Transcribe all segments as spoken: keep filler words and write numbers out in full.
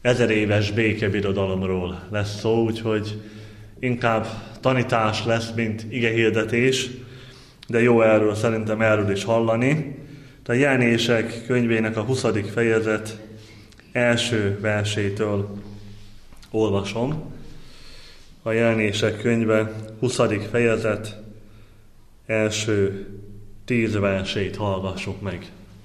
ezer éves békebirodalomról lesz szó, úgyhogy inkább tanítás lesz, mint igehirdetés, de jó erről szerintem erről is hallani. A Jelenések könyvének a huszadik fejezet első versétől olvasom. A Jelenések könyve huszadik fejezet első tíz versét hallgassuk meg.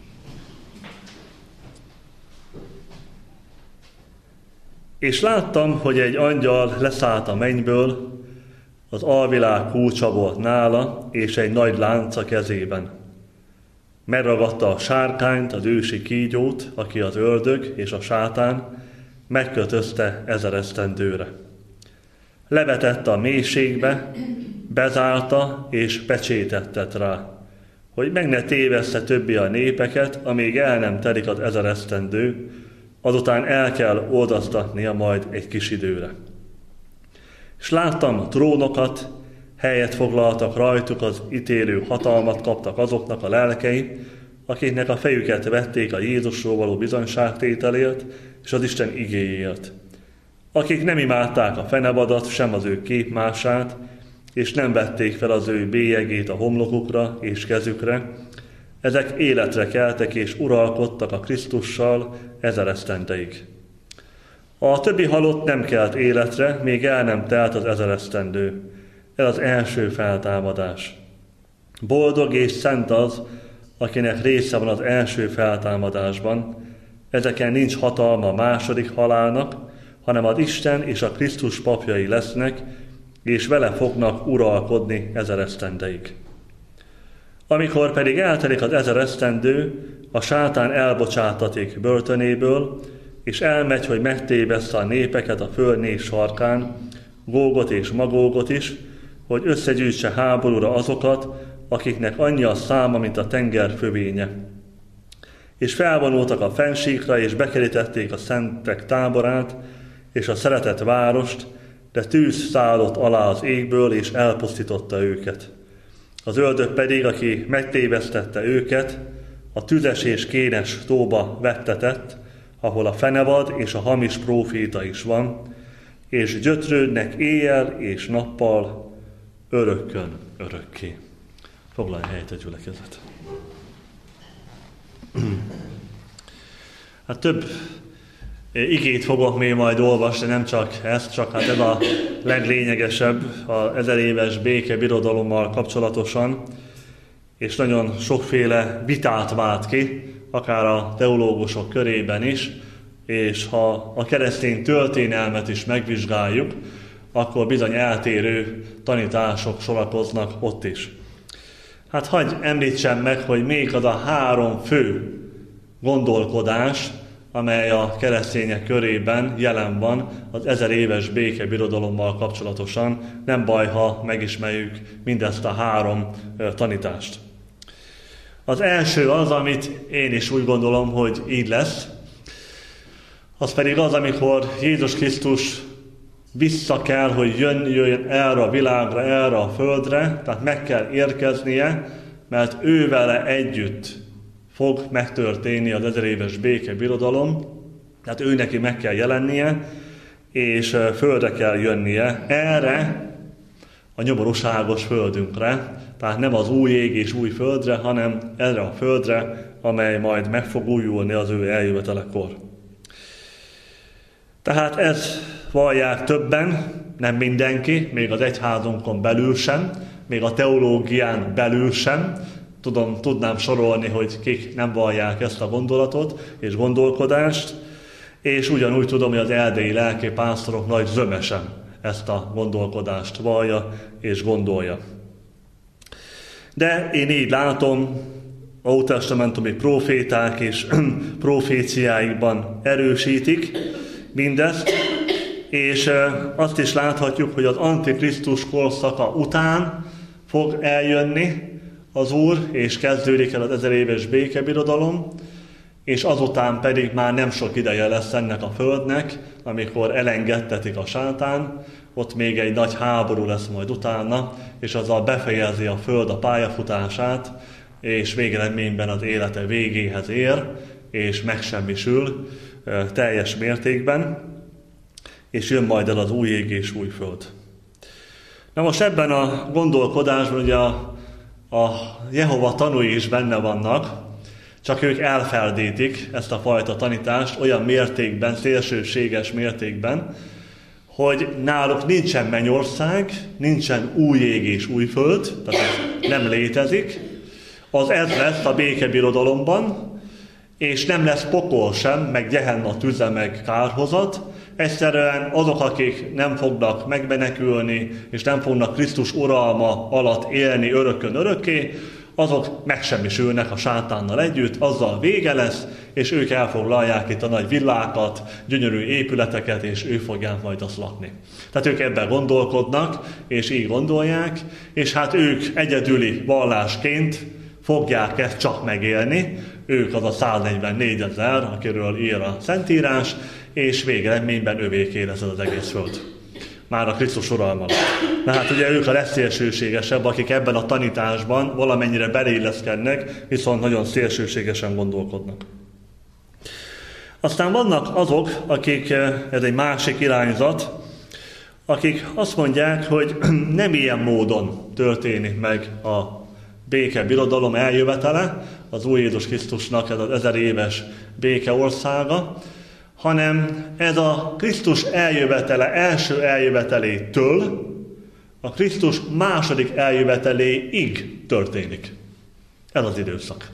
És láttam, hogy egy angyal leszállt a mennyből, az alvilág kulcsa volt nála, és egy nagy lánc a kezében. Megragadta a sárkányt, az ősi kígyót, aki az ördög és a sátán, megkötözte ezer esztendőre. Levetette a mélységbe, bezárta és pecsétettet rá, hogy meg ne tévessze többi a népeket, amíg el nem telik az ezer esztendő, azután el kell oldaztatnia majd egy kis időre. És láttam trónokat, helyet foglaltak rajtuk, az ítélő hatalmat kaptak azoknak a lelkei, akiknek a fejüket vették a Jézusról való bizonyságtételért és az Isten igéjéért. Akik nem imádták a fenevadat, sem az ő képmását, és nem vették fel az ő bélyegét a homlokukra és kezükre, ezek életre keltek és uralkodtak a Krisztussal ezer esztendeig. A többi halott nem kelt életre, még el nem telt az ezer esztendő. Ez az első feltámadás. Boldog és szent az, akinek része van az első feltámadásban. Ezeken nincs hatalma a második halálnak, hanem az Isten és a Krisztus papjai lesznek, és vele fognak uralkodni ezer esztendeig. Amikor pedig eltelik az ezer esztendő, a sátán elbocsátatik börtönéből, és elmegy, hogy megtévessze a népeket a föld négy sarkán, Gógot és Magógot is, hogy összegyűjtse háborúra azokat, akiknek annyi a száma, mint a tenger fövénye. És felvonultak a fennsíkra, és bekerítették a szentek táborát, és a szeretett várost, de tűz szállott alá az égből, és elpusztította őket. Az ördög pedig, aki megtévesztette őket, a tüzes és kénes tóba vettetett, ahol a fenevad és a hamis próféta is van, és gyötrődnek éjjel és nappal, örökkön örökké. Foglalj helyet a gyülekezet. Hát több igét fogok még majd olvasni, nem csak ezt, csak hát ez a leglényegesebb az ezer éves békebirodalommal kapcsolatosan, és nagyon sokféle vitát vált ki, akár a teológusok körében is, és ha a keresztény történelmet is megvizsgáljuk, akkor bizony eltérő tanítások sorakoznak ott is. Hát hagyj említsem meg, hogy még az a három fő gondolkodás, amely a keresztények körében jelen van az ezer éves békebirodalommal kapcsolatosan. Nem baj, ha megismerjük mindezt a három tanítást. Az első az, amit én is úgy gondolom, hogy így lesz, az pedig az, amikor Jézus Krisztus vissza kell, hogy jön, jöjjön erre a világra, erre a földre, tehát meg kell érkeznie, mert ő vele együtt fog megtörténni az ezer éves békebirodalom, tehát ő neki meg kell jelennie, és földre kell jönnie erre a nyomorúságos földünkre, tehát nem az új ég és új földre, hanem erre a földre, amely majd meg fog újulni az ő eljövetelekor. Tehát ez vallják többen, nem mindenki, még az egyházunkon belül sem, még a teológián belül sem. Tudom, tudnám sorolni, hogy kik nem vallják ezt a gondolatot és gondolkodást, és ugyanúgy tudom, hogy az erdélyi lelkipásztorok nagy zömesen ezt a gondolkodást vallja és gondolja. De én így látom, ótestamentumi proféták és proféciáikban erősítik mindezt, és azt is láthatjuk, hogy az Antikrisztus korszaka után fog eljönni az Úr, és kezdődik el az ezer éves békebirodalom, és azután pedig már nem sok ideje lesz ennek a földnek, amikor elengedtetik a sátán, ott még egy nagy háború lesz majd utána, és azzal befejezi a föld a pályafutását, és végeredményben az élete végéhez ér, és megsemmisül, teljes mértékben, és jön majd el az új ég és új föld. Na most ebben a gondolkodásban ugye a, a Jehova tanúi is benne vannak, csak ők elfeldítik ezt a fajta tanítást olyan mértékben, szélsőséges mértékben, hogy náluk nincsen mennyország, nincsen új ég és új föld, tehát ez nem létezik. Az ez lesz a békebirodalomban, és nem lesz pokol sem, meg Gehenna tüze, meg kárhozat. Egyszerűen azok, akik nem fognak megmenekülni, és nem fognak Krisztus uralma alatt élni örökön örökké, azok megsemmisülnek a sátánnal együtt, azzal vége lesz, és ők elfoglalják itt a nagy villákat, gyönyörű épületeket, és ő fogják majd azt lakni. Tehát ők ebben gondolkodnak, és így gondolják, és hát ők egyedüli vallásként fogják ezt csak megélni, ők az a száznegyvennégyezer, akiről ír a Szentírás, és végeredményben övéké lesz az egész föld. Már a Krisztus uralma. Na hát ugye ők a legszélsőségesebb, akik ebben a tanításban valamennyire beléilleszkednek, viszont nagyon szélsőségesen gondolkodnak. Aztán vannak azok, akik, ez egy másik irányzat, akik azt mondják, hogy nem ilyen módon történik meg a béke birodalom eljövetele, az új Jézus Krisztusnak ez az ezer éves béke országa, hanem ez a Krisztus eljövetele első eljövetelétől a Krisztus második eljöveteléig történik. Ez az időszak.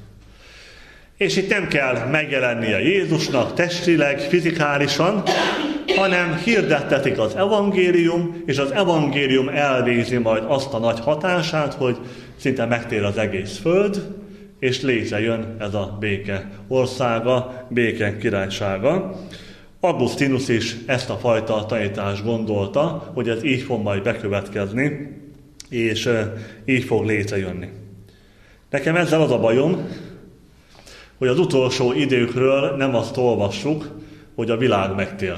És itt nem kell megjelennie Jézusnak testileg, fizikálisan, hanem hirdettetik az evangélium, és az evangélium elvézi majd azt a nagy hatását, hogy szinte megtér az egész föld, és létrejön ez a béke országa, béke királysága. Augustinus is ezt a fajta tanítást gondolta, hogy ez így fog majd bekövetkezni, és így fog létrejönni. Nekem ezzel az a bajom, hogy az utolsó időkről nem azt olvassuk, hogy a világ megtér,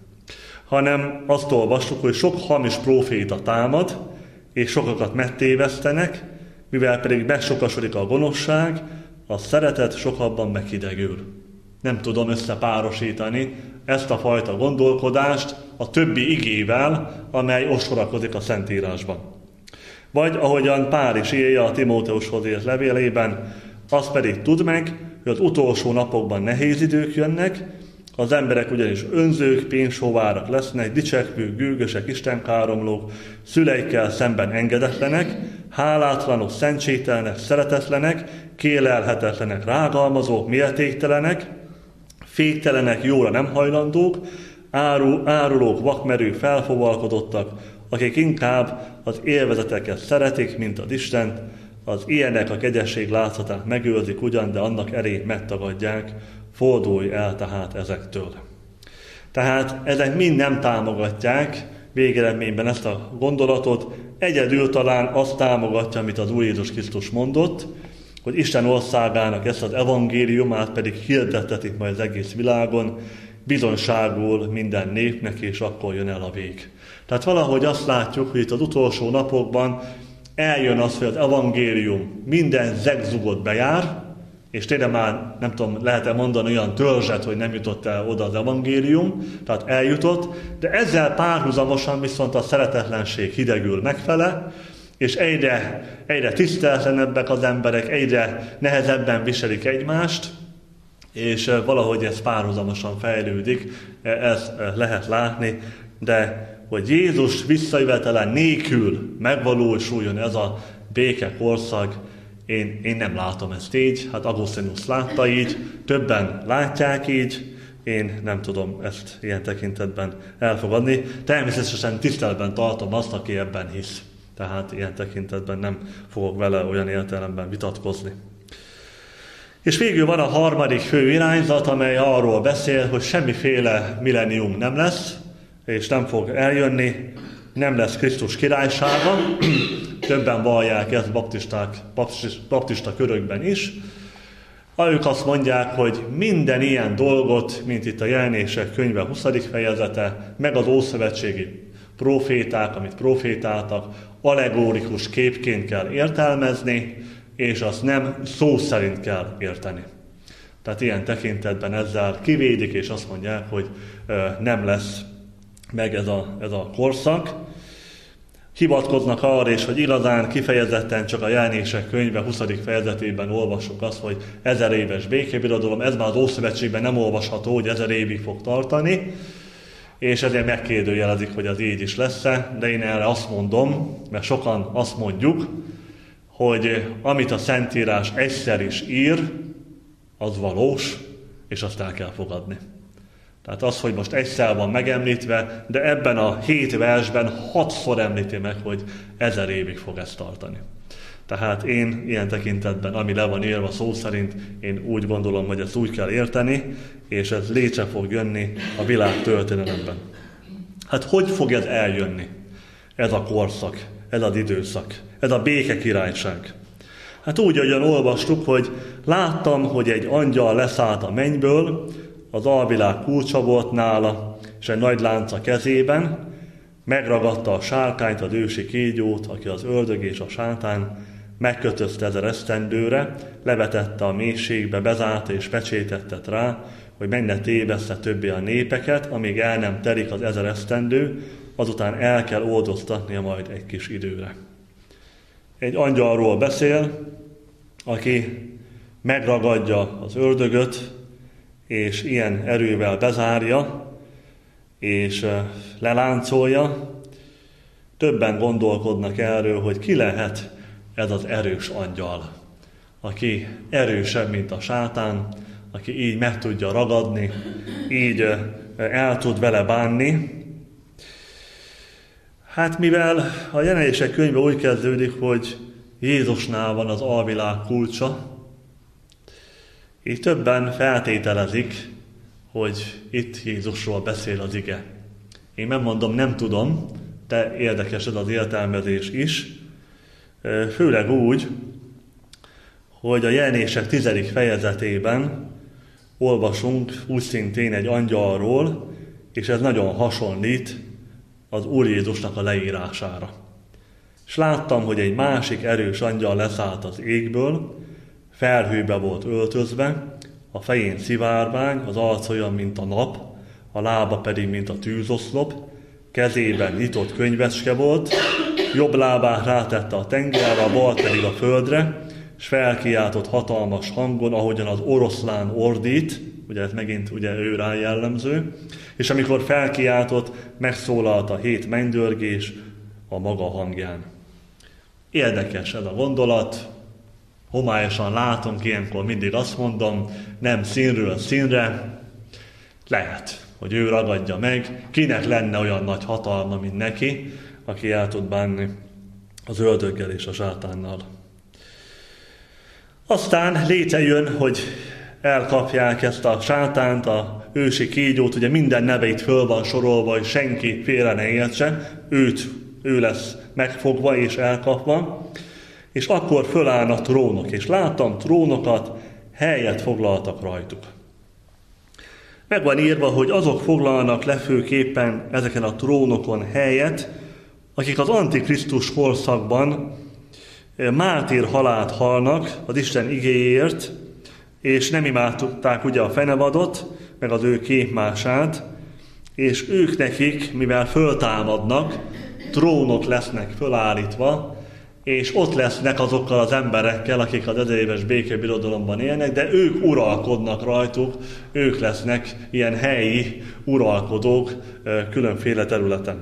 hanem azt olvassuk, hogy sok hamis próféta támad, és sokakat megtévesztenek, mivel pedig megsokasodik a gonoszság, a szeretet sokabban meghidegül. Nem tudom összepárosítani ezt a fajta gondolkodást a többi igével, amely ostorakozik a Szentírásban. Vagy ahogyan Pál is írja a Timóteushoz írt levélében, azt pedig tudd meg, hogy az utolsó napokban nehéz idők jönnek, az emberek ugyanis önzők, pénzsóvárak lesznek, dicsekvők, gőgösek, istenkáromlók, szüleikkel szemben engedetlenek, hálátlanok, szentségtelenek, szeretetlenek, kélelhetetlenek, rágalmazók, méltéktelenek, féktelenek, jóra nem hajlandók, áru, árulók, vakmerők, felfogalkodottak, akik inkább az élvezeteket szeretik, mint az Istent, az ilyenek a kegyesség látszatát megőrzik ugyan, de annak erejét megtagadják, fordulj el tehát ezektől. Tehát ezek mind nem támogatják végeredményben ezt a gondolatot, egyedül talán azt támogatja, amit az Úr Jézus Krisztus mondott, hogy Isten országának ezt az evangéliumát pedig hirdettetik majd az egész világon, bizonyságul minden népnek, és akkor jön el a vég. Tehát valahogy azt látjuk, hogy itt az utolsó napokban eljön az, hogy az evangélium minden zegzugot bejár, és tényleg már, nem tudom, lehet-e mondani olyan törzset, hogy nem jutott el oda az evangélium, tehát eljutott, de ezzel párhuzamosan viszont a szeretetlenség hidegül megfele, és egyre, egyre tiszteletlenebbek az emberek, egyre nehezebben viselik egymást, és valahogy ez párhuzamosan fejlődik, ezt lehet látni, de hogy Jézus visszajövetele nélkül megvalósuljon ez a béke korszak, én, én nem látom ezt így, hát Augustinus látta így, többen látják így, én nem tudom ezt ilyen tekintetben elfogadni. Természetesen tiszteletben tartom azt, aki ebben hisz. Tehát ilyen tekintetben nem fogok vele olyan értelemben vitatkozni. És végül van a harmadik fő irányzat, amely arról beszél, hogy semmiféle millennium nem lesz, és nem fog eljönni, nem lesz Krisztus királysága. Többen vallják ezt baptisták, baptista körökben is. Ők azt mondják, hogy minden ilyen dolgot, mint itt a Jelenések könyve huszadik fejezete, meg az ószövetségi proféták, amit profétáltak, allegórikus képként kell értelmezni, és azt nem szó szerint kell érteni. Tehát ilyen tekintetben ezzel kivédik, és azt mondják, hogy nem lesz meg ez a, ez a korszak. Hivatkoznak arra is, hogy igazán kifejezetten csak a Jelenések könyve huszadik fejezetében olvassuk azt, hogy ezer éves békebirodalom, ez már az Ószövetségben nem olvasható, hogy ezer évig fog tartani, és ezért megkérdőjelezik, hogy az így is lesz-e, de én erre azt mondom, mert sokan azt mondjuk, hogy amit a Szentírás egyszer is ír, az valós, és azt el kell fogadni. Tehát az, hogy most egyszer van megemlítve, de ebben a hét versben hatszor említi meg, hogy ezer évig fog ezt tartani. Tehát én ilyen tekintetben, ami le van írva szó szerint, én úgy gondolom, hogy ezt úgy kell érteni, és ez létre fog jönni a világ történelemben. Hát hogy fog ez eljönni? Ez a korszak, ez az időszak, ez a béke királyság. Hát úgy, ahogyan olvastuk, hogy láttam, hogy egy angyal leszállt a mennyből, az alvilág kulcsa volt nála, és egy nagy lánc a kezében, megragadta a sárkányt, az ősi kígyót, aki az ördög és a sátán, megkötözte ezer esztendőre, levetette a mélységbe, bezárta és pecsétettet rá, hogy meg ne téveszte többé a népeket, amíg el nem telik az ezer esztendő, azután el kell oldoztatnia majd egy kis időre. Egy angyalról beszél, aki megragadja az ördögöt, és ilyen erővel bezárja, és leláncolja. Többen gondolkodnak erről, hogy ki lehet ez az erős angyal, aki erősebb, mint a sátán, aki így meg tudja ragadni, így el tud vele bánni. Hát mivel a Jelenések könyve úgy kezdődik, hogy Jézusnál van az alvilág kulcsa, így többen feltételezik, hogy itt Jézusról beszél az ige. Én nem mondom, nem tudom, de érdekes ez az értelmezés is. Főleg úgy, hogy a Jelenések tizedik fejezetében olvasunk úgy szintén egy angyalról, és ez nagyon hasonlít az Úr Jézusnak a leírására. És láttam, hogy egy másik erős angyal leszállt az égből, felhőbe volt öltözve, a fején szivárvány, az arca olyan, mint a nap, a lába pedig, mint a tűzoszlop, kezében nyitott könyvecske volt, jobb lábát rátette a tengerre, a bal pedig a földre, és felkiáltott hatalmas hangon, ahogyan az oroszlán ordít, ugye ez megint ugye ő rá jellemző, és amikor felkiáltott, megszólalt a hét mennydörgés a maga hangján. Érdekes ez a gondolat, homályosan látunk, ilyenkor mindig azt mondom, nem színről színre, lehet, hogy ő ragadja meg, kinek lenne olyan nagy hatalma, mint neki, aki el tud bánni az ördöggel és a sátánnal. Aztán létrejön, hogy elkapják ezt a sátánt, a ősi kígyót, ugye minden neveit föl van sorolva, hogy senki félre ne értse, őt, ő lesz megfogva és elkapva, és akkor fölállnak trónok, és láttam trónokat, helyet foglaltak rajtuk. Meg van írva, hogy azok foglalnak le főképpen ezeken a trónokon helyet, akik az Antikrisztus korszakban mártír halált halnak az Isten igéért, és nem imádták ugye a fenevadot, meg az ő képmását, és ők nekik, mivel föltámadnak, trónok lesznek fölállítva, és ott lesznek azokkal az emberekkel, akik az ezer éves békebirodalomban élnek, de ők uralkodnak rajtuk, ők lesznek ilyen helyi uralkodók különféle területen.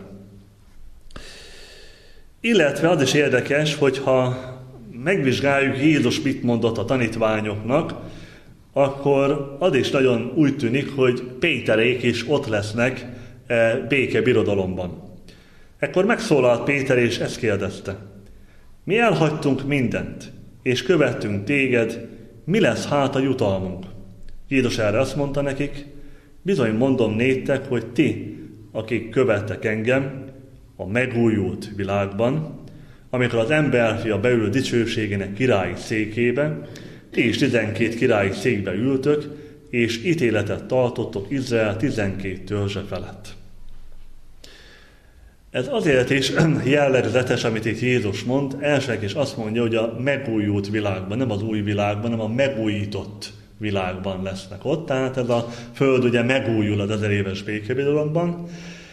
Illetve az is érdekes, hogyha megvizsgáljuk Jézus mit mondott a tanítványoknak, akkor az is nagyon úgy tűnik, hogy Péterék is ott lesznek békebirodalomban. Ekkor megszólalt Péter, és ezt kérdezte: mi elhagytunk mindent, és követtünk téged, mi lesz hát a jutalmunk? Jézus erre azt mondta nekik: bizony mondom néktek, hogy ti, akik követtek engem a megújult világban, amikor az emberfia beül dicsőségének királyi székébe, ti is tizenkét királyi székbe ültök, és ítéletet tartottok Izrael tizenkét törzse felett. Ez azért is jellegzetes, amit itt Jézus mond. Elsőnek is azt mondja, hogy a megújult világban, nem az új világban, hanem a megújított világban lesznek ott. Tehát ez a föld ugye megújul az ezer éves békebirodalomban.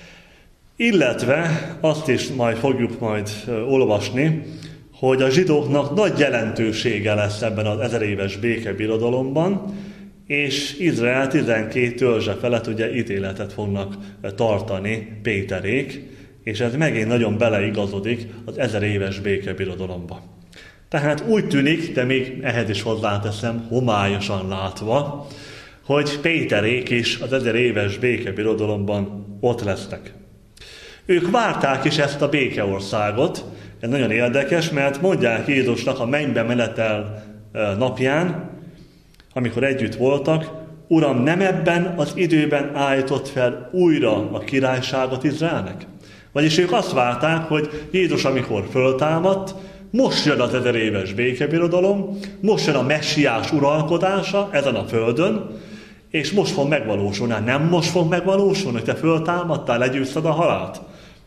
Illetve azt is majd fogjuk majd olvasni, hogy a zsidóknak nagy jelentősége lesz ebben az ezer éves békebirodalomban, és Izrael tizenkét törzse felett ugye ítéletet fognak tartani Péterék, és ez megint nagyon beleigazodik az ezer éves békebirodalomba. Tehát úgy tűnik, de még ehhez is hozzáteszem, homályosan látva, hogy Péterék is az ezer éves békebirodalomban ott lesznek. Ők várták is ezt a békeországot, ez nagyon érdekes, mert mondják Jézusnak a mennybe menetel napján, amikor együtt voltak, Uram, nem ebben az időben állított fel újra a királyságot Izraelnek? Vagyis ők azt várták, hogy Jézus, amikor föltámadt, most jön az ezer éves békebirodalom, most jön a messiás uralkodása ezen a földön, és most fog megvalósulni. Nem most fog megvalósulni, hogy te föltámadtál, legyőzted a halált.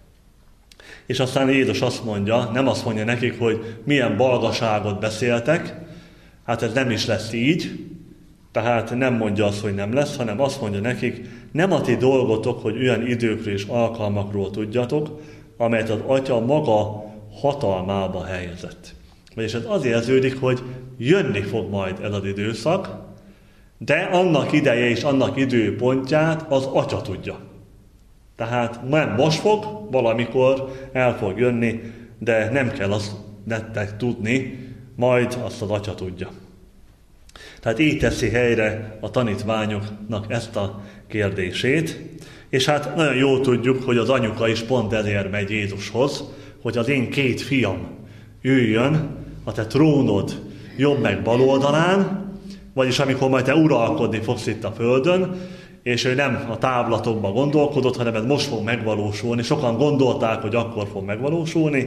És aztán Jézus azt mondja, nem azt mondja nekik, hogy milyen balgaságot beszéltek, hát ez nem is lesz így, tehát nem mondja azt, hogy nem lesz, hanem azt mondja nekik, nem a ti dolgotok, hogy olyan időkről és alkalmakról tudjatok, amelyet az Atya maga hatalmába helyezett. Vagyis ez az érződik, hogy jönni fog majd ez az időszak, de annak ideje és annak időpontját az Atya tudja. Tehát nem most fog, valamikor el fog jönni, de nem kell azt nektek tudni, majd azt az Atya tudja. Tehát így teszi helyre a tanítványoknak ezt a kérdését, és hát nagyon jól tudjuk, hogy az anyuka is pont ezért megy Jézushoz, hogy az én két fiam üljön a te trónod jobb meg bal oldalán, vagyis amikor majd te uralkodni fogsz itt a földön, és ő nem a távlatokban gondolkodott, hanem ez most fog megvalósulni. Sokan gondolták, hogy akkor fog megvalósulni,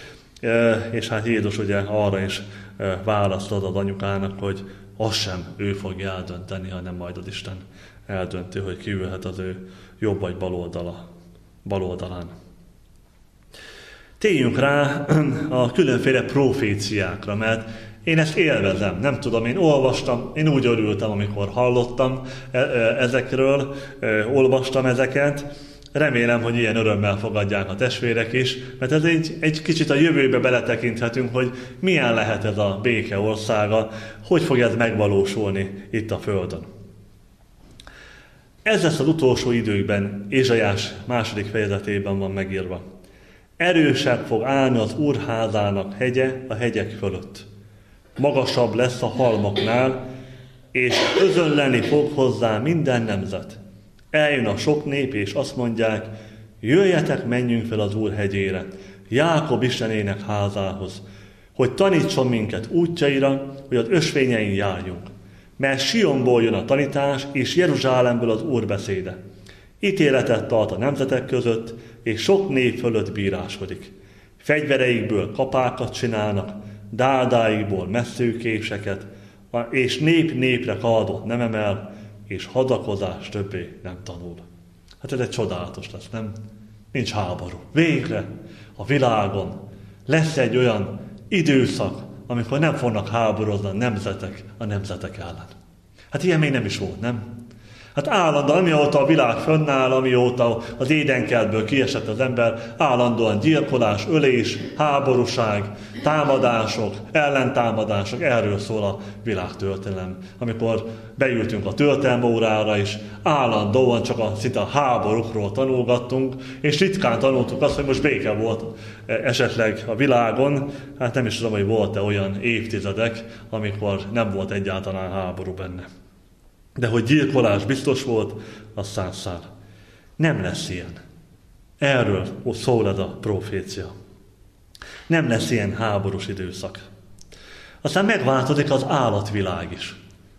és hát Jézus ugye arra is választ ad az anyukának, hogy azt sem ő fogja eldönteni, hanem majd az Isten eldönti, hogy ki ülhet az ő jobb vagy bal, oldala, bal oldalán. Térjünk rá a különféle proféciákra, mert én ezt élvezem, nem tudom, én olvastam, én úgy örültem, amikor hallottam ezekről, olvastam ezeket. Remélem, hogy ilyen örömmel fogadják a testvérek is, mert ez egy, egy kicsit a jövőbe beletekinthetünk, hogy milyen lehet ez a béke országa, hogy fog ez megvalósulni itt a földön. Ez lesz az utolsó időkben, Ézsaiás második fejezetében van megírva. Erősebb fog állni az Úr házának hegye a hegyek fölött. Magasabb lesz a halmoknál, és özönleni fog hozzá minden nemzet. Eljön a sok nép, és azt mondják, jöjjetek, menjünk fel az Úr hegyére, Jákob Istenének házához, hogy tanítson minket útjaira, hogy az ösvényein járjunk. Mert Sionból jön a tanítás, és Jeruzsálemből az Úr beszéde. Ítéletet tart a nemzetek között, és sok nép fölött bíráskodik. Fegyvereikből kapákat csinálnak, dádáikból messzőkéseket, és nép népre kardot nem emel, és hadakozás többé nem tanul. Hát ez egy csodálatos lesz, nem? Nincs háború. Végre a világon lesz egy olyan időszak, amikor nem fognak háborozni a nemzetek a nemzetek ellen. Hát ilyen még nem is volt, nem? Hát állandóan, amióta a világ fönnáll, amióta az édenkertből kiesett az ember, állandóan gyilkolás, ölés, háborúság, támadások, ellentámadások, erről szól a világtörténelem. Amikor beültünk a történelmi órára is, állandóan csak a szinte a háborúkról tanulgattunk, és ritkán tanultuk azt, hogy most béke volt esetleg a világon. Hát nem is tudom, hogy volt-e olyan évtizedek, amikor nem volt egyáltalán háború benne. De hogy gyilkolás biztos volt, az százszár. Nem lesz ilyen. Erről szól ez a profécia. Nem lesz ilyen háborús időszak. Aztán megváltozik az állatvilág is.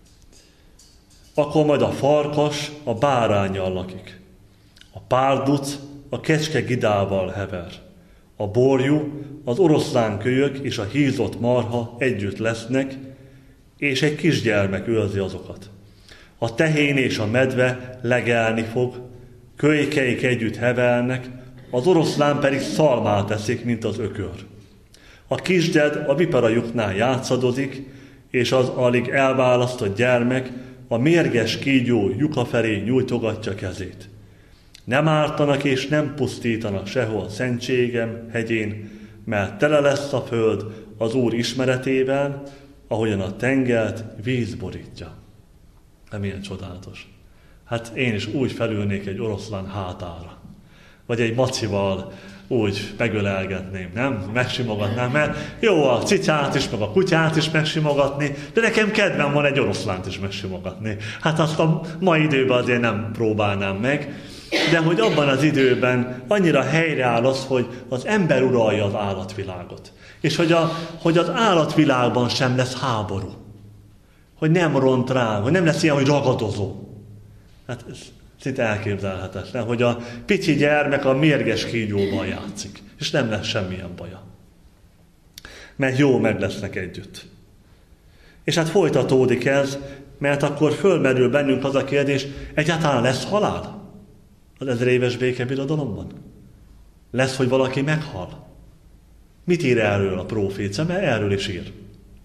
Akkor majd a farkas a báránnyal lakik. A párduc a kecske gidával hever. A borjú, az oroszlánkölyök és a hízott marha együtt lesznek, és egy kisgyermek őrzi azokat. A tehén és a medve legelni fog, kölykeik együtt hevelnek, az oroszlán pedig szalmát eszik, mint az ökör. A kisded a viparajuknál játszadozik, és az alig elválasztott gyermek a mérges kígyó lyuka felé nyújtogatja kezét. Nem ártanak és nem pusztítanak sehol szentségem hegyén, mert tele lesz a föld az Úr ismeretével, ahogyan a tengert víz borítja. De milyen csodálatos. Hát én is úgy felülnék egy oroszlán hátára, vagy egy macival úgy megölelgetném, nem? Megsimogatnám, mert jó a cicát is, meg a kutyát is megsimogatni, de nekem kedvem van egy oroszlánt is megsimogatni. Hát azt a mai időben azért nem próbálnám meg, de hogy abban az időben annyira helyreáll az, hogy az ember uralja az állatvilágot. És hogy, a, hogy az állatvilágban sem lesz háború. Hogy nem ront rá, hogy nem lesz ilyen, hogy ragadozó. Hát ez szinte elképzelhetetlen, hogy a pici gyermek a mérges kígyóban játszik, és nem lesz semmilyen baja. Mert jó meg lesznek együtt. És hát folytatódik ez, mert akkor fölmerül bennünk az a kérdés, egyáltalán lesz halál az ezer éves békebirodalomban? Lesz, hogy valaki meghal? Mit ír erről a prófécia? Mert erről is ír.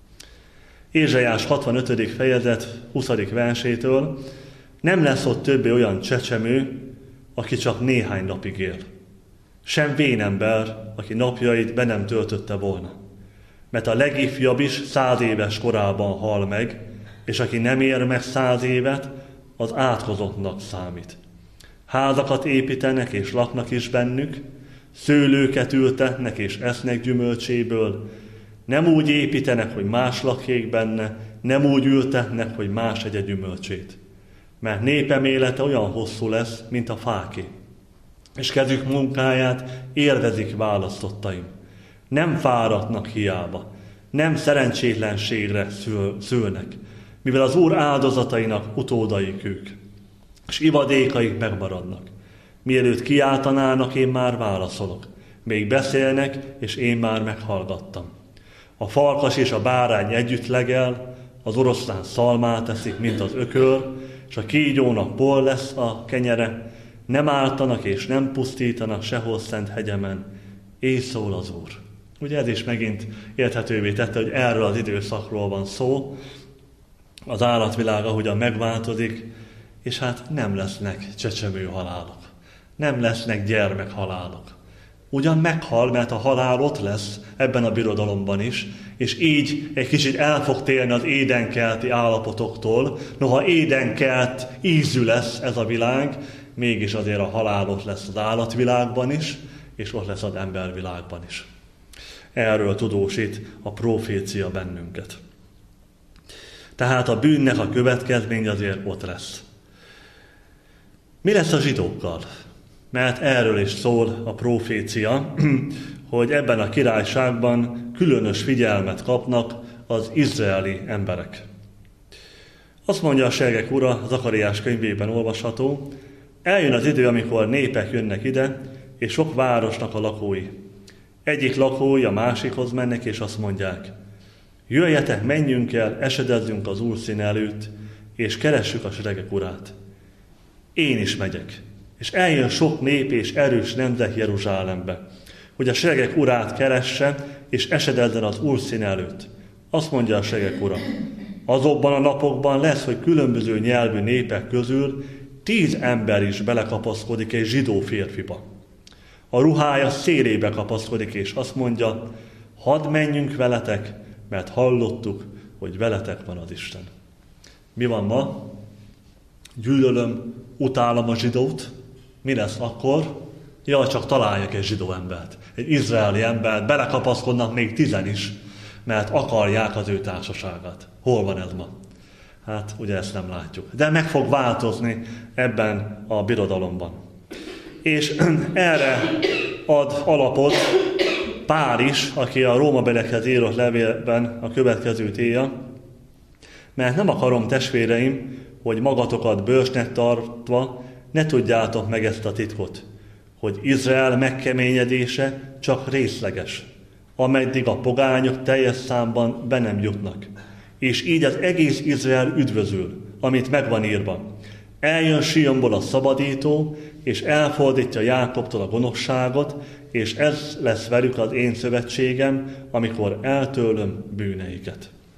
Ézsaiás hatvanötödik fejezet huszadik versétől: nem lesz ott többé olyan csecsemő, aki csak néhány napig él. Sem vénember, aki napjait be nem töltötte volna. Mert a legifjabb is száz éves korában hal meg, és aki nem ér meg száz évet, az átkozottnak számít. Házakat építenek és laknak is bennük, szőlőket ültetnek és esznek gyümölcséből, nem úgy építenek, hogy más lakjék benne, nem úgy ültetnek, hogy más egye gyümölcsét. Mert népem élete olyan hosszú lesz, mint a fáké, és kezük munkáját élvezik választottaim. Nem fáradnak hiába, nem szerencsétlenségre szül, szülnek, mivel az Úr áldozatainak utódaik ők, és ivadékaik megmaradnak. Mielőtt kiáltanának, én már válaszolok. Még beszélnek, és én már meghallgattam. A farkas és a bárány együtt legel, az oroszlán szalmát eszik, mint az ökör, és a kígyónak bor lesz a kenyere, nem ártanak és nem pusztítanak sehol szent hegyemen. Így szól az Úr. Ugye ez is megint érthetővé tette, hogy erről az időszakról van szó. Az állatvilág ahogyan megváltozik, és hát nem lesznek csecsemő halálok. Nem lesznek gyermekhalálok. Ugyan meghal, mert a halál ott lesz ebben a birodalomban is, és így egy kicsit el fog térni az édenkerti állapotoktól. Noha édenkert ízű lesz ez a világ, mégis azért a halál ott lesz az állatvilágban is, és ott lesz az embervilágban is. Erről tudósít a profécia bennünket. Tehát a bűnnek a következmény azért ott lesz. Mi lesz a zsidókkal? Mert erről is szól a profécia, hogy ebben a királyságban különös figyelmet kapnak az izraeli emberek. Azt mondja a seregek ura, Zakariás könyvében olvasható: eljön az idő, amikor népek jönnek ide, és sok városnak a lakói. Egyik lakói a másikhoz mennek, és azt mondják: jöjjetek, menjünk el, esedezzünk az Úr színe előtt, és keressük a seregek urát. Én is megyek, és eljön sok nép és erős nemzet Jeruzsálembe, hogy a seregek urát keresse, és esedezzen az Úr színe előtt. Azt mondja a seregek ura: azokban a napokban lesz, hogy különböző nyelvű népek közül tíz ember is belekapaszkodik egy zsidó férfiba. A ruhája szélébe kapaszkodik, és azt mondja: hadd menjünk veletek, mert hallottuk, hogy veletek van az Isten. Mi van ma? Gyűlölöm, utálom a zsidót. Mi lesz akkor? Jaj, csak találjak egy zsidó embert, egy izraeli embert, belekapaszkodnak még tizen is, mert akarják az ő társaságát. Hol van ez ma? Hát ugye ezt nem látjuk. De meg fog változni ebben a birodalomban. És erre ad alapot Pál is, aki a Rómabeliekhez írott levélben a következőt írja: mert nem akarom, testvéreim, hogy magatokat bölcsnek tartva ne tudjátok meg ezt a titkot, hogy Izrael megkeményedése csak részleges, ameddig a pogányok teljes számban be nem jutnak. És így az egész Izrael üdvözül, amit megvan írva. Eljön Sionból a szabadító, és elfordítja Jákobtól a gonoszságot, és ez lesz velük az én szövetségem, amikor eltőlöm bűneiket.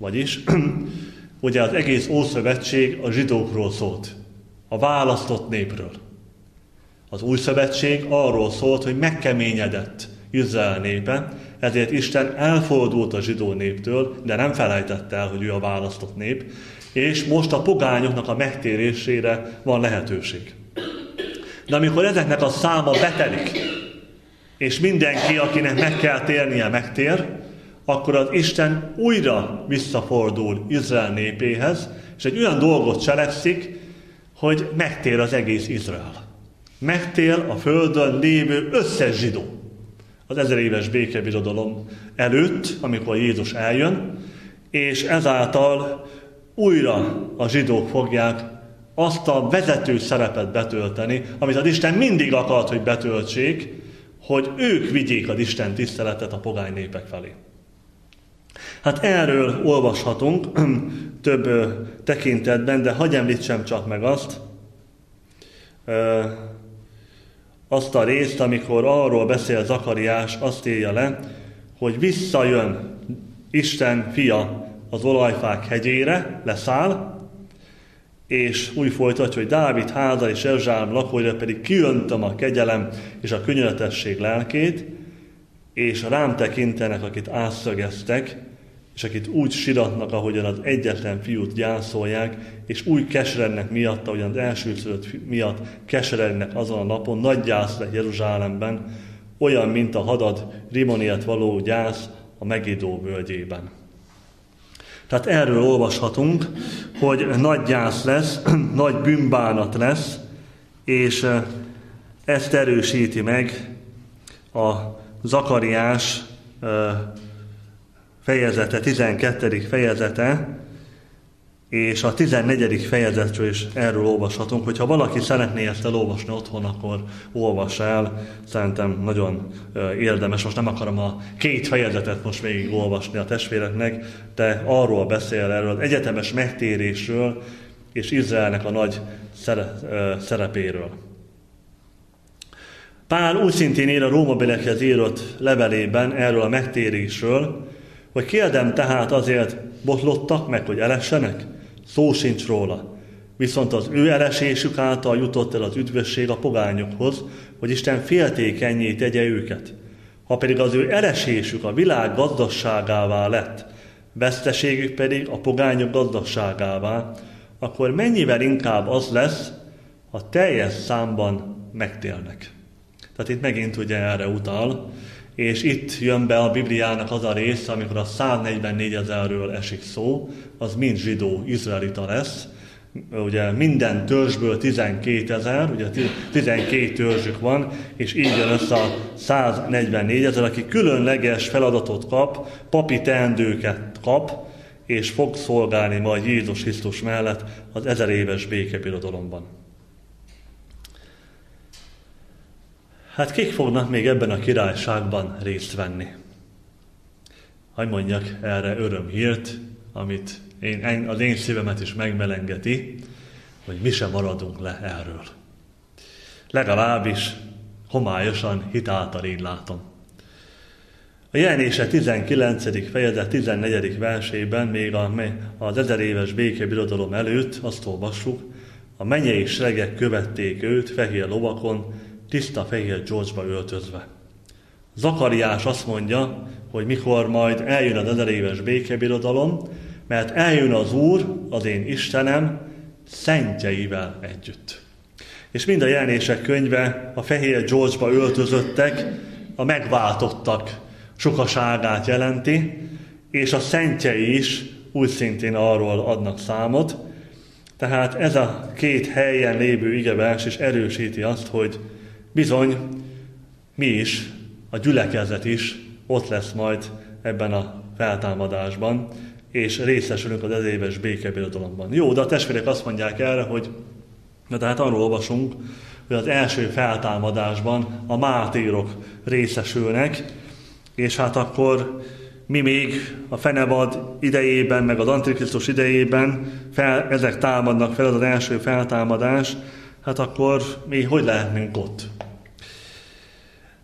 Vagyis, ugye az egész Ószövetség a zsidókról szólt, a választott népről. Az Új Szövetség arról szólt, hogy megkeményedett Izrael népe, ezért Isten elfordult a zsidó néptől, de nem felejtette el, hogy ő a választott nép, és most a pogányoknak a megtérésére van lehetőség. De amikor ezeknek a száma betelik, és mindenki, akinek meg kell térnie, megtér, akkor az Isten újra visszafordul Izrael népéhez, és egy olyan dolgot cselekszik, hogy megtér az egész Izrael. Megtér a földön lévő összes zsidó. Az ezer éves békebirodalom előtt, amikor Jézus eljön, és ezáltal újra a zsidók fogják azt a vezető szerepet betölteni, amit az Isten mindig akart, hogy betöltsék, hogy ők vigyék az Isten tiszteletet a pogány népek felé. Hát erről olvashatunk több tekintetben, de hadd említsem csak meg azt, azt a részt, amikor arról beszél Zakariás, azt írja le, hogy visszajön Isten fia az olajfák hegyére, leszáll, és úgy folytatja, hogy Dávid háza és Jeruzsálem lakóira pedig kiöntöm a kegyelem és a könyörtesség lelkét, és rám tekintenek, akit átszögeztek, és akit úgy siratnak, ahogyan az egyetlen fiút gyászolják, és úgy keserednek miatta, ahogyan az elsőszülött miatt keserednek azon a napon, nagy gyász lett Jeruzsálemben, olyan, mint a hadad Rimoniért való gyász a Megidó völgyében. Tehát erről olvashatunk, hogy nagy gyász lesz, nagy bűnbánat lesz, és ezt erősíti meg a Zakariás fejezete, tizenkettedik fejezete, és a tizennegyedik fejezetről is erről olvashatunk. Hogyha valaki szeretné ezt elolvasni otthon, akkor olvass el. Szerintem nagyon érdemes. Most nem akarom a két fejezetet most végig olvasni a testvéreknek, de arról beszél, erről az egyetemes megtérésről és Izraelnek a nagy szerepéről. Pál úgy szintén ír a Rómabeliekhez írott levelében erről a megtérésről, hogy kérdem tehát azért botlottak meg, hogy elessenek? Szó sincs róla. Viszont az ő elesésük által jutott el az üdvösség a pogányokhoz, hogy Isten féltékennyé tegye őket. Ha pedig az ő elesésük a világ gazdaságává lett, veszteségük pedig a pogányok gazdaságává, akkor mennyivel inkább az lesz, ha teljes számban megtérnek. Tehát itt megint ugye erre utal, és itt jön be a Bibliának az a rész, amikor a száznegyvennégy ezerről esik szó, az mind zsidó, izraelita lesz. Ugye minden törzsből tizenkétezer, ugye tizenkét törzsük van, és így jön össze a száznegyvennégy ezer, aki különleges feladatot kap, papi teendőket kap, és fog szolgálni majd Jézus Krisztus mellett az ezer éves békebirodalomban. Hát kik fognak még ebben a királyságban részt venni? Hadd mondjak erre örömhírt, amit én, az én szívemet is megmelengeti, hogy mi sem maradunk le erről. Legalábbis homályosan hitáltal így látom. A Jelenések tizenkilencedik fejezet tizennegyedik versében, még az ezer éves békebirodalom előtt azt olvassuk, a mennyei seregek követték őt fehér lovakon, tiszta fehér dzsolcsba öltözve. Zakariás azt mondja, hogy mikor majd eljön az ezer éves békebirodalom, mert eljön az Úr, az én Istenem, szentjeivel együtt. És mind a Jelenések könyve a fehér dzsolcsba öltözöttek, a megváltottak sokaságát jelenti, és a szentjei is úgy szintén arról adnak számot. Tehát ez a két helyen lévő igevers is erősíti azt, hogy bizony mi is, a gyülekezet is ott lesz majd ebben a feltámadásban, és részesülünk az ezer éves békebirodalomban. Jó, de a testvérek azt mondják erre, hogy de tehát arról olvasunk, hogy az első feltámadásban a mártírok részesülnek, és hát akkor mi még a fenevad idejében, meg az Antikrisztus idejében fel, ezek támadnak fel, az az első feltámadás, hát akkor mi hogy lehetnénk ott?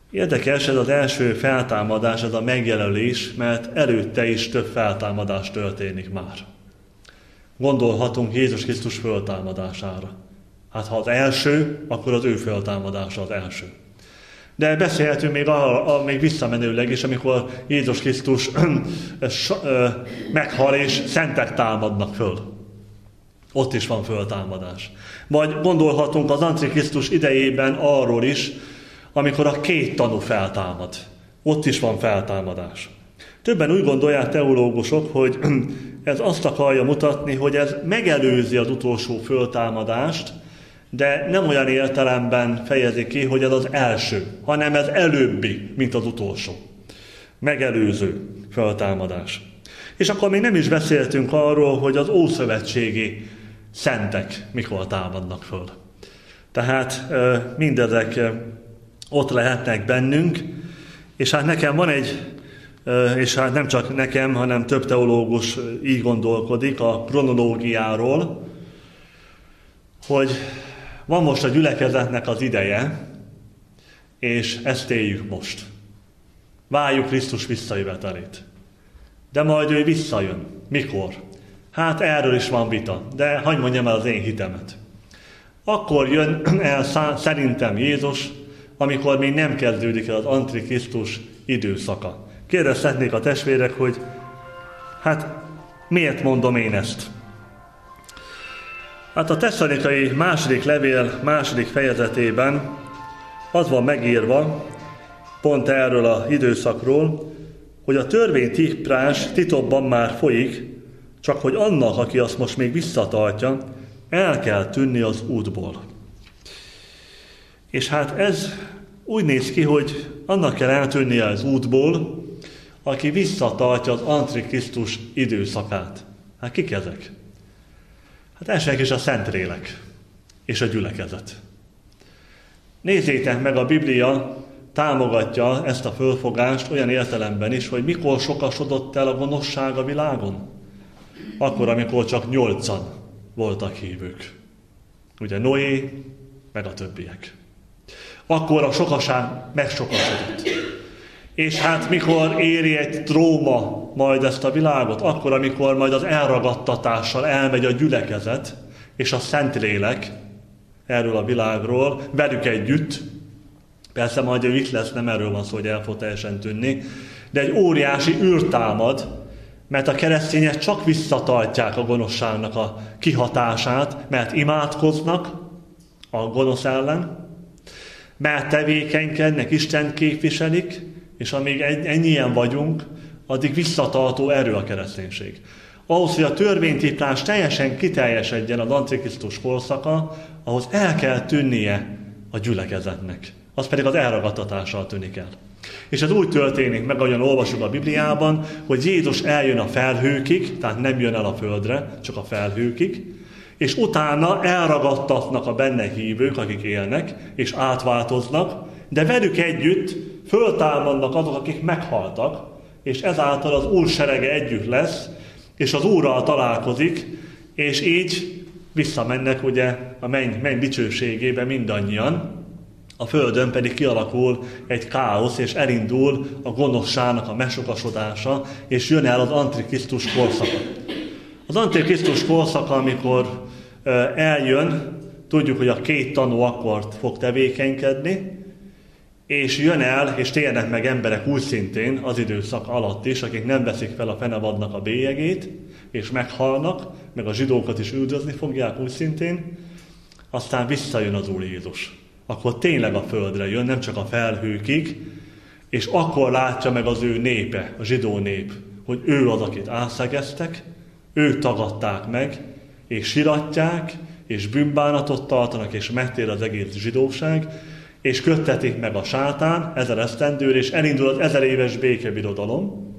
Érdekes ez az első feltámadás, ez a megjelölés, mert előtte is több feltámadás történik már. Gondolhatunk Jézus Krisztus föltámadására. Hát ha az első, akkor az ő föltámadása az első. De beszélhetünk még, arra, a, még visszamenőleg is, amikor Jézus Krisztus meghal és szentek támadnak föl. Ott is van föltámadás. Vagy gondolhatunk az Antikrisztus idejében arról is, amikor a két tanú feltámad. Ott is van feltámadás. Többen úgy gondolják teológusok, hogy ez azt akarja mutatni, hogy ez megelőzi az utolsó föltámadást, de nem olyan értelemben fejezi ki, hogy ez az első, hanem ez előbbi, mint az utolsó. Megelőző föltámadás. És akkor még nem is beszéltünk arról, hogy az ószövetségi szentek mikor támadnak föl. Tehát mindezek ott lehetnek bennünk, és hát nekem van egy, és hát nem csak nekem, hanem több teológus így gondolkodik a kronológiáról, hogy van most a gyülekezetnek az ideje, és ezt éljük most. Várjuk Krisztus visszajövetelét. De majd ő visszajön. Mikor? Hát erről is van vita, de hadd mondjam el az én hitemet. Akkor jön el szerintem Jézus, amikor még nem kezdődik el az Antikrisztus időszaka. Kérdezhetnék a testvérek, hogy hát miért mondom én ezt? Hát a Tesszalonikai második levél második fejezetében az van megírva, pont erről az időszakról, hogy a törvénytiprás titokban már folyik, csak hogy annak, aki azt most még visszatartja, el kell tűnni az útból. És hát ez úgy néz ki, hogy annak kell eltűnnie az útból, aki visszatartja az Antikrisztus időszakát. Hát kik ezek? Hát elsőnek is a Szentlélek és a gyülekezet. Nézzétek meg, a Biblia támogatja ezt a fölfogást olyan értelemben is, hogy mikor sokasodott el a gonoszság a világon? Akkor, amikor csak nyolcan voltak hívők. Ugye Noé, meg a többiek. Akkor a sokaság megsokasodott. És hát mikor éri egy tróma majd ezt a világot? Akkor, amikor majd az elragadtatással elmegy a gyülekezet, és a Szentlélek erről a világról, velük együtt, persze majd ő itt lesz, nem erről van szó, hogy el fog teljesen tűnni, de egy óriási űr támad, mert a keresztények csak visszatartják a gonoszságnak a kihatását, mert imádkoznak a gonosz ellen, mert tevékenykednek, Istent képviselik, és amíg ennyien vagyunk, addig visszatartó erő a kereszténység. Ahhoz, hogy a törvénytiprás teljesen kiteljesedjen az Antikrisztus korszaka, ahhoz el kell tűnnie a gyülekezetnek. Az pedig az elragadtatással tűnik el. És ez úgy történik meg, ahogyan olvasjuk a Bibliában, hogy Jézus eljön a felhőkig, tehát nem jön el a földre, csak a felhőkig, és utána elragadtatnak a benne hívők, akik élnek, és átváltoznak, de velük együtt föltámadnak azok, akik meghaltak, és ezáltal az Úr serege együtt lesz, és az Úrral találkozik, és így visszamennek ugye a menny, menny dicsőségébe mindannyian, a földön pedig kialakul egy káosz, és elindul a gonoszságnak a megsokasodása, és jön el az Antikrisztus korszaka. Az Antikrisztus korszaka, amikor eljön, tudjuk, hogy a két tanú akkor fog tevékenykedni, és jön el, és térnek meg emberek úgy szintén az időszak alatt is, akik nem veszik fel a fenevadnak a bélyegét, és meghalnak, meg a zsidókat is üldözni fogják úgy szintén, aztán visszajön az Úr Jézus. Akkor tényleg a földre jön, nem csak a felhőkig, és akkor látja meg az ő népe, a zsidó nép, hogy ő az, akit álszegeztek, őt tagadták meg, és siratják, és bűnbánatot tartanak, és megtér az egész zsidóság, és köttetik meg a sátán ezer esztendőre, és elindul az ezer éves békebirodalom.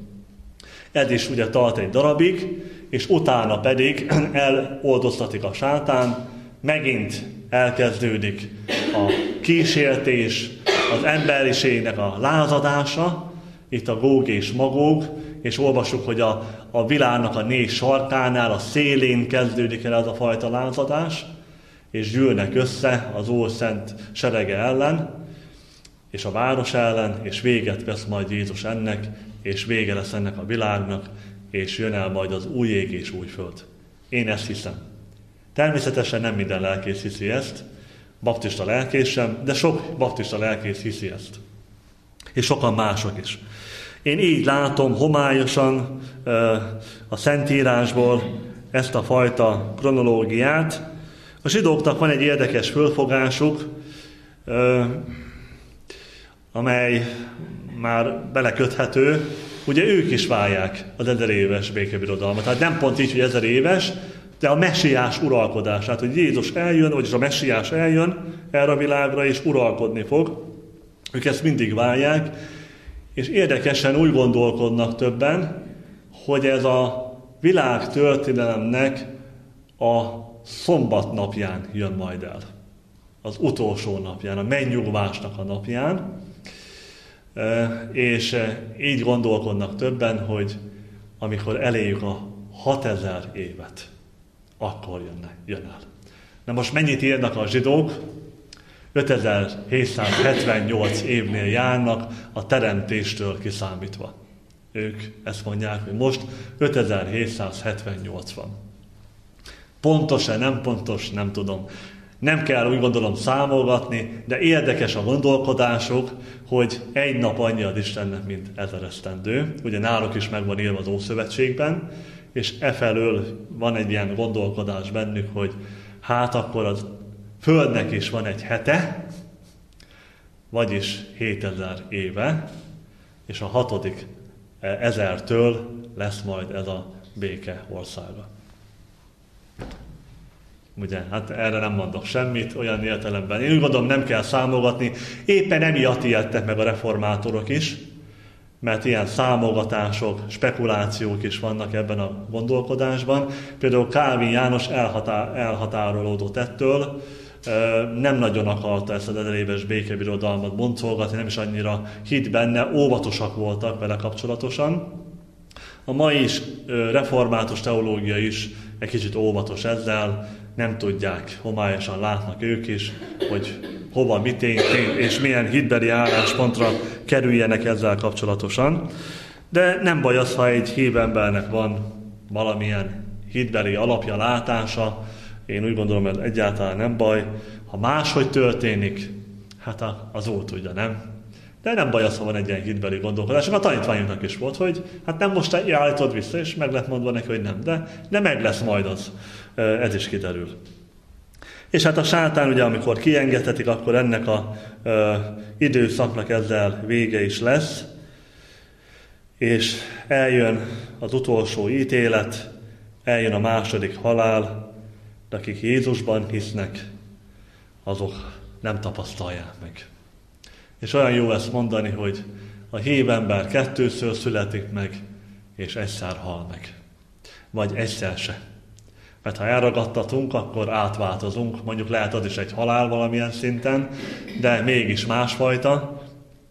Ez is ugye tart egy darabig, és utána pedig eloldoztatik a sátán, megint elkezdődik a kísértés, az emberiségnek a lázadása, itt a Góg és Magóg, és olvassuk, hogy a, a világnak a négy sarkánál, a szélén kezdődik el ez a fajta lázadás, és gyűlnek össze az Úr szent serege ellen, és a város ellen, és véget vesz majd Jézus ennek, és vége lesz ennek a világnak, és jön el majd az új ég és új föld. Én ezt hiszem. Természetesen nem minden lelkész hiszi ezt, baptista lelkész sem, de sok baptista lelkész hiszi ezt. És sokan mások is. Én így látom homályosan a Szentírásból ezt a fajta kronológiát. A zsidóknak van egy érdekes fölfogásuk, amely már beleköthető. Ugye ők is várják az ezer éves békebirodalmat. Tehát nem pont így, hogy ezer éves, de a messiás uralkodását, hogy Jézus eljön, vagyis a messiás eljön erre a világra, és uralkodni fog. Ők ezt mindig várják, és érdekesen úgy gondolkodnak többen, hogy ez a világ történelemnek a szombat napján jön majd el. Az utolsó napján, a mennyugvásnak a napján. És így gondolkodnak többen, hogy amikor eléjük a hatezer évet, akkor jönnek, jön el. Na most mennyit írnak a zsidók? ötezer-hétszázhetvennyolc évnél járnak a teremtéstől kiszámítva. Ők ezt mondják, hogy most ötezer-hétszázhetvennyolc van. Pontos-e, nem pontos, nem tudom. Nem kell úgy gondolom számolgatni, de érdekes a gondolkodásuk, hogy egy nap annyi az Istennek, mint ezer esztendő. Ugye náluk is meg van írva az Ószövetségben, és e felől van egy ilyen gondolkodás bennük, hogy hát akkor az Földnek is van egy hete, vagyis hétezer éve, és a hatodik ezertől lesz majd ez a béke országa. Ugye, hát erre nem mondok semmit, olyan értelemben. Én úgy gondolom, nem kell számolgatni. Éppen emiatt ijedtek meg a reformátorok is, mert ilyen számogatások, spekulációk is vannak ebben a gondolkodásban. Például Kálvin János elhatár, elhatárolódott ettől, nem nagyon akarta ezt az ezer éves békebirodalmat boncolgatni, nem is annyira hitt benne, óvatosak voltak vele kapcsolatosan. A mai is református teológia is egy kicsit óvatos ezzel, nem tudják, homályosan látnak ők is, hogy hova, mit és milyen hitbeli álláspontra kerüljenek ezzel kapcsolatosan. De nem baj az, ha egy hívembernek van valamilyen hitbeli alapja, látása, én úgy gondolom, ez egyáltalán nem baj. Ha máshogy történik, hát az Úr tudja, nem? De nem baj az, ha van egy ilyen hitbeli gondolkodás. A tanítványunknak is volt, hogy hát nem most állítod vissza, és meg lett mondva neki, hogy nem, de, de meg lesz majd az. Ez is kiderül. És hát a sátán, ugye, amikor kiengedhetik, akkor ennek a ö, időszaknak ezzel vége is lesz, és eljön az utolsó ítélet, eljön a második halál, de akik Jézusban hisznek, azok nem tapasztalják meg. És olyan jó ezt mondani, hogy a hívember kettőször születik meg, és egyszer hal meg. Vagy egyszer se. Mert ha elragadtatunk, akkor átváltozunk, mondjuk lehet az is egy halál valamilyen szinten, de mégis másfajta.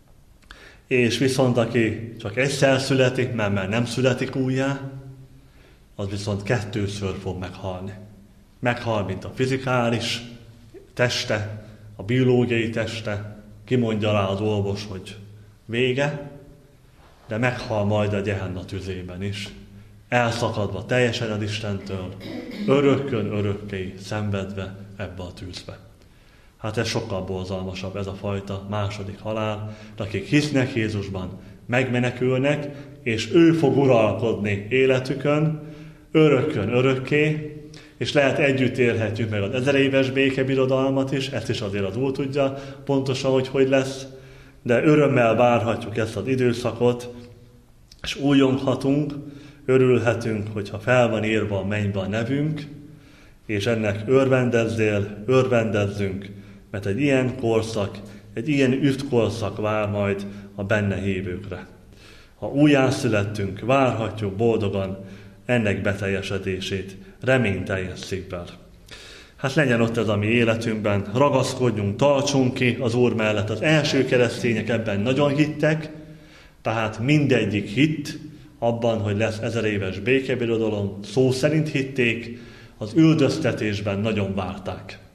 És viszont aki csak egyszer születik, mert, mert nem születik újjá, az viszont kettőször fog meghalni. Meghal, mint a fizikális teste, a biológiai teste, kimondja rá az orvos, hogy vége, de meghal majd a Gehenna tüzében is, elszakadva teljesen az Istentől, örökkön örökké szenvedve ebbe a tűzbe. Hát ez sokkal borzalmasabb, ez a fajta második halál, de akik hisznek Jézusban, megmenekülnek, és ő fog uralkodni életükön, örökkön örökké, és lehet együtt élhetjük meg az ezer éves békebirodalmat is, ezt is azért az Úr tudja pontosan, hogy hogy lesz, de örömmel várhatjuk ezt az időszakot, és újonghatunk, örülhetünk, hogyha fel van írva a mennybe a nevünk, és ennek örvendezzél, örvendezzünk, mert egy ilyen korszak, egy ilyen üdvkorszak vár majd a benne hívőkre. Ha újjászülettünk, várhatjuk boldogan ennek beteljesedését, reményteljes szívvel. Hát legyen ott ez a mi életünkben, ragaszkodjunk, tartsunk ki az Úr mellett. Az első keresztények ebben nagyon hittek, tehát mindegyik hitt abban, hogy lesz ezer éves békebirodalom, szó szerint hitték, az üldöztetésben nagyon várták.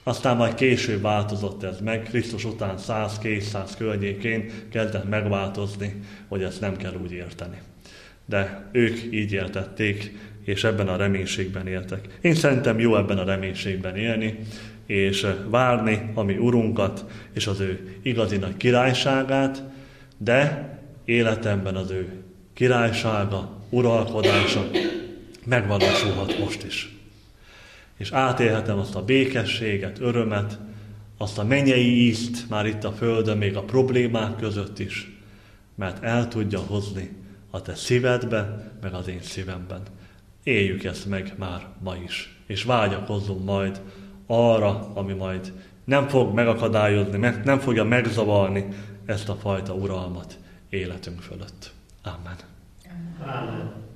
Aztán majd később változott ez meg, Krisztus után száz-kétszáz környékén kezdett megváltozni, hogy ezt nem kell úgy érteni. De ők így értették, és ebben a reménységben éltek. Én szerintem jó ebben a reménységben élni, és várni a mi Urunkat, és az ő igazi nagy királyságát, de életemben az ő királysága, uralkodása megvalósulhat most is. És átélhetem azt a békességet, örömet, azt a mennyei ízt már itt a földön, még a problémák között is, mert el tudja hozni a te szívedbe, meg az én szívemben. Éljük ezt meg már ma is, és vágyakozzunk majd arra, ami majd nem fog megakadályozni, nem fogja megzavarni ezt a fajta uralmat életünk fölött. Amen. Amen.